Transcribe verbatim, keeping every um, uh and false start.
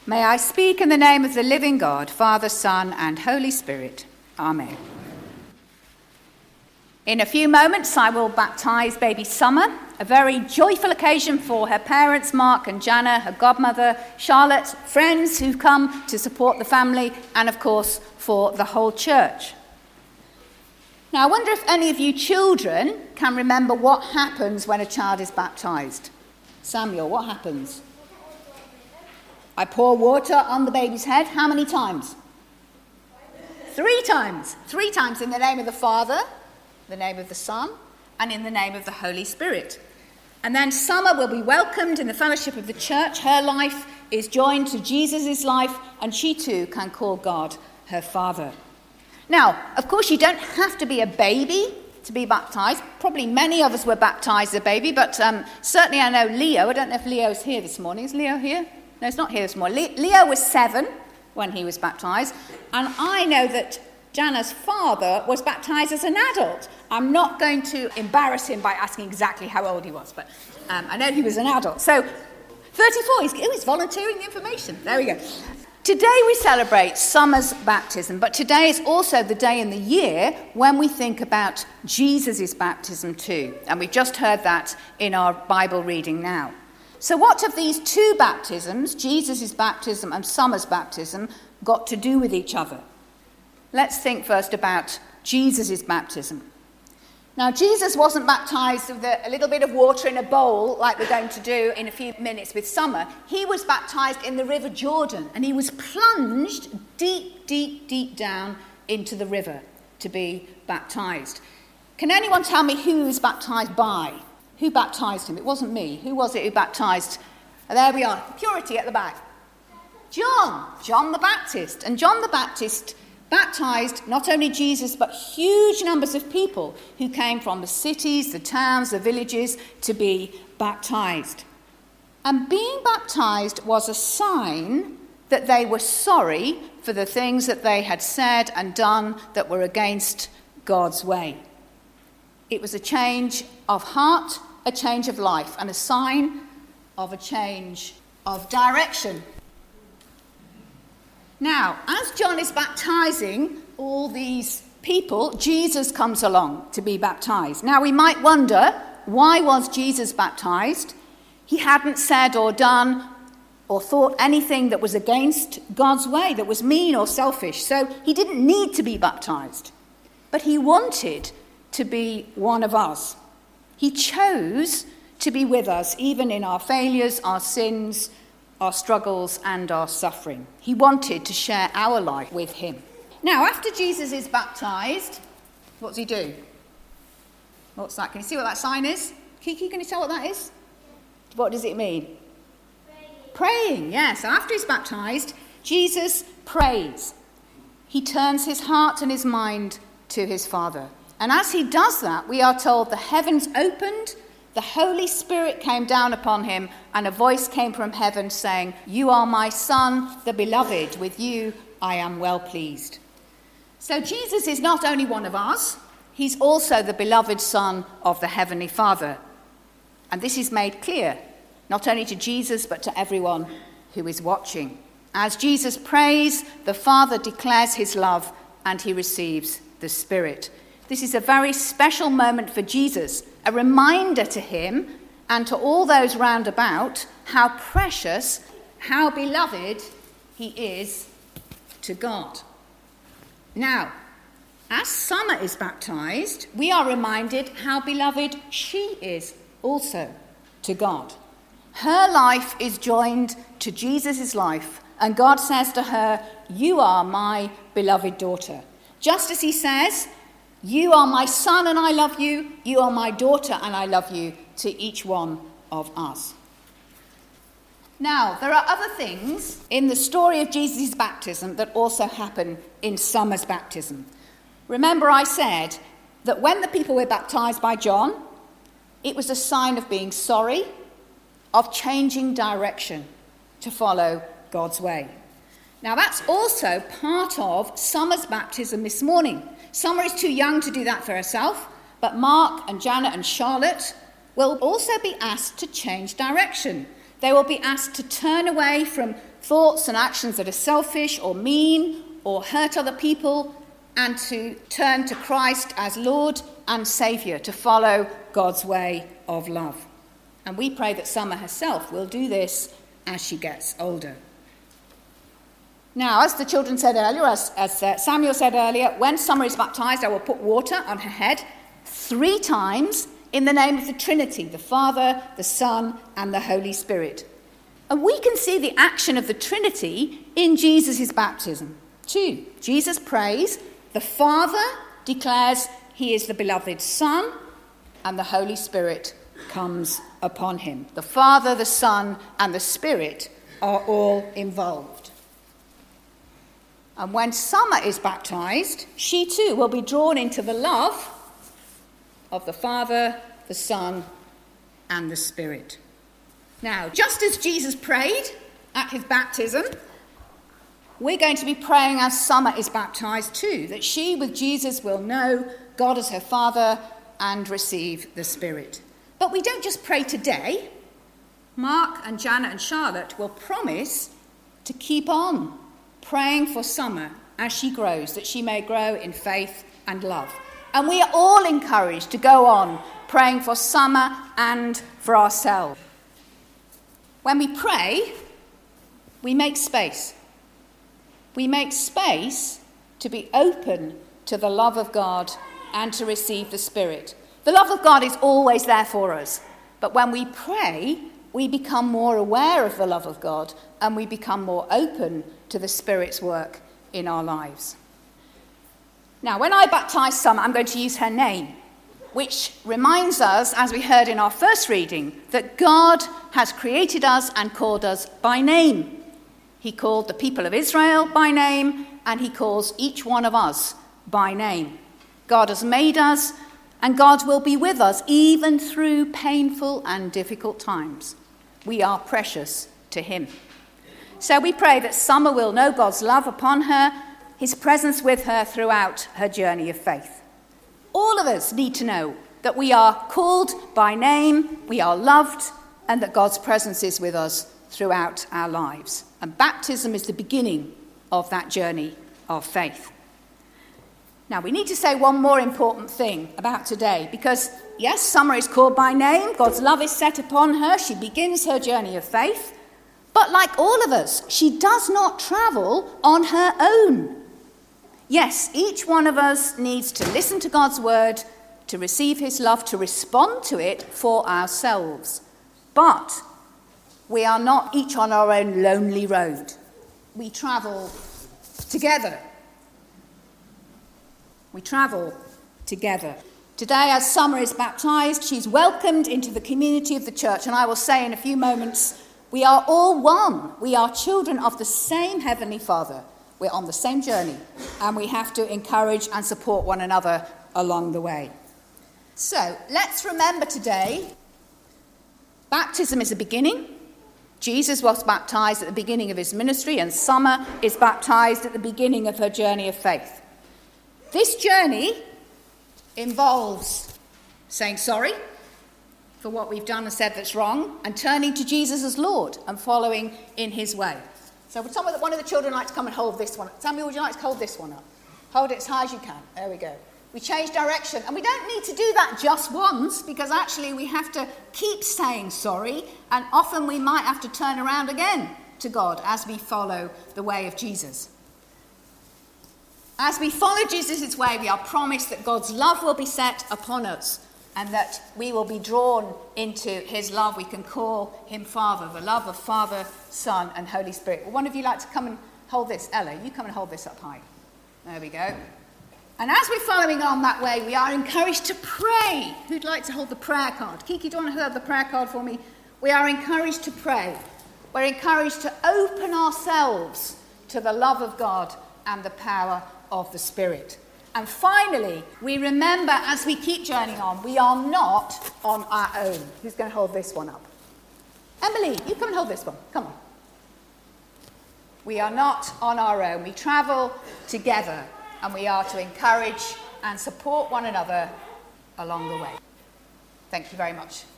May I speak in the name of the living God, Father, Son, and Holy Spirit. Amen. In a few moments, I will baptize baby Summer, a very joyful occasion for her parents, Mark and Jana, her godmother, Charlotte, friends who've come to support the family, and of course, for the whole church. Now, I wonder if any of you children can remember what happens when a child is baptized. Samuel, what happens? I pour water on the baby's head. How many times? Three times. Three times in the name of the Father, the name of the Son, and in the name of the Holy Spirit. And then Summer will be welcomed in the fellowship of the church. Her life is joined to Jesus' life, and she too can call God her Father. Now, of course, you don't have to be a baby to be baptized. Probably many of us were baptized as a baby, but um, certainly I know Leo. I don't know if Leo's here this morning. Is Leo here? No, he's not here this morning. Leo was seven when he was baptized, and I know that Jana's father was baptized as an adult. I'm not going to embarrass him by asking exactly how old he was, but um, I know he was an adult. So, thirty-four, he's, oh, he's volunteering the information. There we go. Today we celebrate Summer's baptism, but today is also the day in the year when we think about Jesus' baptism too, and we've just heard that in our Bible reading now. So what have these two baptisms, Jesus' baptism and Summer's baptism, got to do with each other? Let's think first about Jesus' baptism. Now, Jesus wasn't baptized with a little bit of water in a bowl like we're going to do in a few minutes with Summer. He was baptized in the River Jordan, and he was plunged deep, deep, deep down into the river to be baptized. Can anyone tell me who he was baptized by? Who baptized him? It wasn't me. Who was it who baptized? Oh, there we are. Purity at the back. John. John the Baptist. And John the Baptist baptized not only Jesus, but huge numbers of people who came from the cities, the towns, the villages to be baptized. And being baptized was a sign that they were sorry for the things that they had said and done that were against God's way. It was a change of heart, a change of life, and a sign of a change of direction. Now, as John is baptizing all these people, Jesus comes along to be baptized. Now, we might wonder, why was Jesus baptized? He hadn't said or done or thought anything that was against God's way, that was mean or selfish, so he didn't need to be baptized. But he wanted to be one of us. He chose to be with us, even in our failures, our sins, our struggles, and our suffering. He wanted to share our life with him. Now, after Jesus is baptized, what does he do? What's that? Can you see what that sign is? Kiki, can you tell what that is? What does it mean? Praying. Praying, yes. So after he's baptized, Jesus prays. He turns his heart and his mind to his Father. And as he does that, we are told the heavens opened, the Holy Spirit came down upon him, and a voice came from heaven saying, "You are my Son, the beloved. With you I am well pleased." So Jesus is not only one of us, he's also the beloved Son of the Heavenly Father. And this is made clear, not only to Jesus, but to everyone who is watching. As Jesus prays, the Father declares his love, and he receives the Spirit. This is a very special moment for Jesus, a reminder to him and to all those round about how precious, how beloved he is to God. Now, as Summer is baptized, we are reminded how beloved she is also to God. Her life is joined to Jesus' life, and God says to her, "You are my beloved daughter." Just as he says, "You are my son and I love you. You are my daughter and I love you," to each one of us. Now, there are other things in the story of Jesus' baptism that also happen in Summer's baptism. Remember, I said that when the people were baptized by John, it was a sign of being sorry, of changing direction to follow God's way. Now, that's also part of Summer's baptism this morning. Summer is too young to do that for herself, but Mark and Janet and Charlotte will also be asked to change direction. They will be asked to turn away from thoughts and actions that are selfish or mean or hurt other people, and to turn to Christ as Lord and Saviour, to follow God's way of love. And we pray that Summer herself will do this as she gets older. Now, as the children said earlier, as, as uh, Samuel said earlier, when Summer is baptised, I will put water on her head three times in the name of the Trinity, the Father, the Son, and the Holy Spirit. And we can see the action of the Trinity in Jesus' baptism too. Jesus prays, the Father declares he is the beloved Son, and the Holy Spirit comes upon him. The Father, the Son, and the Spirit are all involved. And when Summer is baptised, she too will be drawn into the love of the Father, the Son, and the Spirit. Now, just as Jesus prayed at his baptism, we're going to be praying as Summer is baptised too, that she with Jesus will know God as her Father and receive the Spirit. But we don't just pray today. Mark and Jana and Charlotte will promise to keep on praying for Summer as she grows, that she may grow in faith and love. And we are all encouraged to go on praying for Summer and for ourselves. When we pray, we make space. We make space to be open to the love of God and to receive the Spirit. The love of God is always there for us. But when we pray, we become more aware of the love of God and we become more open to the Spirit's work in our lives. Now, when I baptise Summer, I'm going to use her name, which reminds us, as we heard in our first reading, that God has created us and called us by name. He called the people of Israel by name, and he calls each one of us by name. God has made us, and God will be with us even through painful and difficult times. We are precious to him. So we pray that Summer will know God's love upon her, his presence with her throughout her journey of faith. All of us need to know that we are called by name, we are loved, and that God's presence is with us throughout our lives. And baptism is the beginning of that journey of faith. Now, we need to say one more important thing about today, because, yes, Summer is called by name, God's love is set upon her, she begins her journey of faith, but like all of us, she does not travel on her own. Yes, each one of us needs to listen to God's word, to receive his love, to respond to it for ourselves. But we are not each on our own lonely road. We travel together. We travel together. Today, as Summer is baptised, she's welcomed into the community of the church. And I will say in a few moments, we are all one. We are children of the same Heavenly Father. We're on the same journey. And we have to encourage and support one another along the way. So, let's remember today, baptism is a beginning. Jesus was baptised at the beginning of his ministry, and Summer is baptised at the beginning of her journey of faith. This journey involves saying sorry for what we've done and said that's wrong, and turning to Jesus as Lord and following in his way. So would someone, one of the children like to come and hold this one up? Samuel, would you like to hold this one up? Hold it as high as you can. There we go. We change direction. And we don't need to do that just once, because actually we have to keep saying sorry, and often we might have to turn around again to God as we follow the way of Jesus. As we follow Jesus' way, we are promised that God's love will be set upon us and that we will be drawn into his love. We can call him Father, the love of Father, Son, and Holy Spirit. Would one of you like to come and hold this? Ella, you come and hold this up high. There we go. And as we're following on that way, we are encouraged to pray. Who'd like to hold the prayer card? Kiki, do you want to hold the prayer card for me? We are encouraged to pray. We're encouraged to open ourselves to the love of God and the power of the Spirit. And finally, we remember as we keep journeying on, we are not on our own. Who's going to hold this one up? Emily, you come and hold this one. Come on. We are not on our own. We travel together, and we are to encourage and support one another along the way. Thank you very much.